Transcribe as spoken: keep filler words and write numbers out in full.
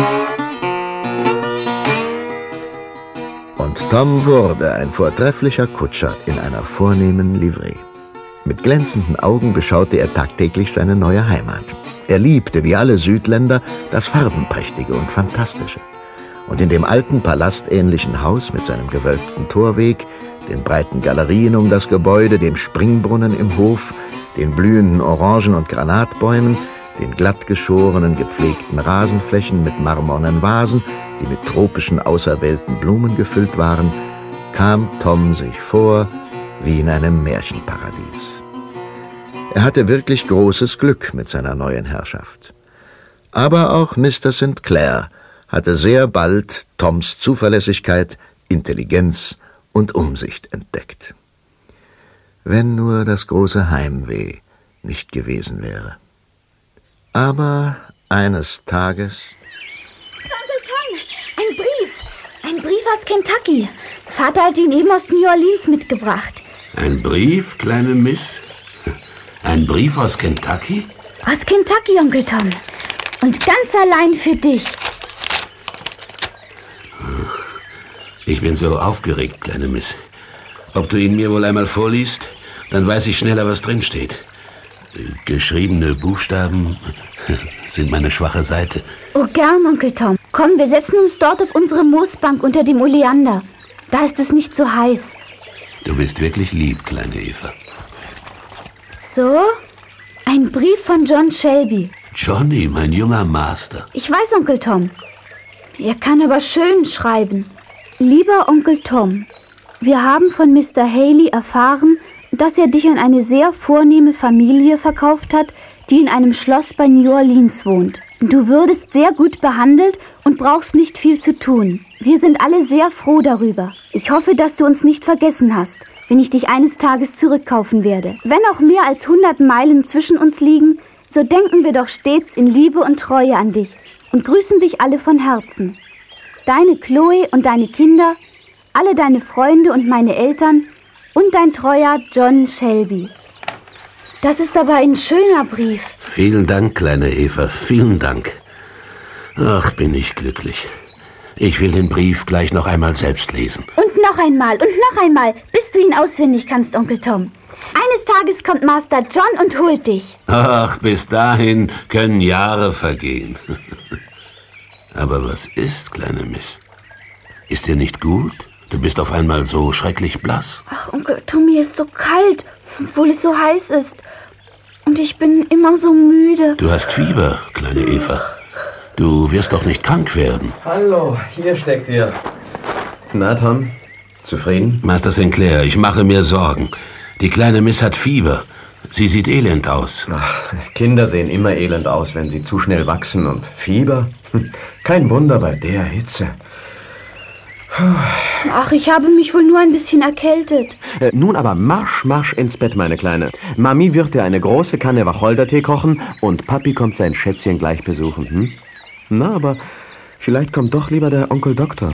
Und Tom wurde ein vortrefflicher Kutscher in einer vornehmen Livree. Mit glänzenden Augen beschaute er tagtäglich seine neue Heimat. Er liebte, wie alle Südländer, das Farbenprächtige und Fantastische. Und in dem alten palastähnlichen Haus mit seinem gewölbten Torweg, den breiten Galerien um das Gebäude, dem Springbrunnen im Hof, den blühenden Orangen- und Granatbäumen, den glattgeschorenen, gepflegten Rasenflächen mit marmornen Vasen, die mit tropischen, auserwählten Blumen gefüllt waren, kam Tom sich vor wie in einem Märchenparadies. Er hatte wirklich großes Glück mit seiner neuen Herrschaft. Aber auch Mister Saint Clair hatte sehr bald Toms Zuverlässigkeit, Intelligenz und Umsicht entdeckt. Wenn nur das große Heimweh nicht gewesen wäre. Aber eines Tages... Onkel Tom, ein Brief. Ein Brief aus Kentucky. Vater hat ihn eben aus New Orleans mitgebracht. Ein Brief, kleine Miss? Ein Brief aus Kentucky? Aus Kentucky, Onkel Tom. Und ganz allein für dich. Ich bin so aufgeregt, kleine Miss. Ob du ihn mir wohl einmal vorliest, dann weiß ich schneller, was drinsteht. Geschriebene Buchstaben sind meine schwache Seite. Oh, gern, Onkel Tom. Komm, wir setzen uns dort auf unsere Moosbank unter dem Oleander. Da ist es nicht so heiß. Du bist wirklich lieb, kleine Eva. So, ein Brief von John Shelby. Johnny, mein junger Master. Ich weiß, Onkel Tom. Er kann aber schön schreiben. Lieber Onkel Tom, wir haben von Mister Haley erfahren, dass er dich an eine sehr vornehme Familie verkauft hat, die in einem Schloss bei New Orleans wohnt. Du würdest sehr gut behandelt und brauchst nicht viel zu tun. Wir sind alle sehr froh darüber. Ich hoffe, dass du uns nicht vergessen hast, wenn ich dich eines Tages zurückkaufen werde. Wenn auch mehr als hundert Meilen zwischen uns liegen, so denken wir doch stets in Liebe und Treue an dich und grüßen dich alle von Herzen. Deine Chloe und deine Kinder, alle deine Freunde und meine Eltern und dein treuer John Shelby. Das ist aber ein schöner Brief. Vielen Dank, kleine Eva, vielen Dank. Ach, bin ich glücklich. Ich will den Brief gleich noch einmal selbst lesen. Und noch einmal und noch einmal, bis du ihn auswendig kannst, Onkel Tom. Eines Tages kommt Master John und holt dich. Ach, bis dahin können Jahre vergehen. Aber was ist, kleine Miss? Ist dir nicht gut? Du bist auf einmal so schrecklich blass. Ach, Onkel Tom, mir ist so kalt, obwohl es so heiß ist. Und ich bin immer so müde. Du hast Fieber, kleine Eva. Du wirst doch nicht krank werden. Hallo, hier steckt ihr. Na, Tom, zufrieden? Master Sinclair, ich mache mir Sorgen. Die kleine Miss hat Fieber. Sie sieht elend aus. Ach, Kinder sehen immer elend aus, wenn sie zu schnell wachsen. Und Fieber? Kein Wunder bei der Hitze. Ach, ich habe mich wohl nur ein bisschen erkältet. Äh, nun aber marsch, marsch ins Bett, meine Kleine. Mami wird dir eine große Kanne Wacholdertee kochen und Papi kommt sein Schätzchen gleich besuchen. Hm? Na, aber vielleicht kommt doch lieber der Onkel Doktor.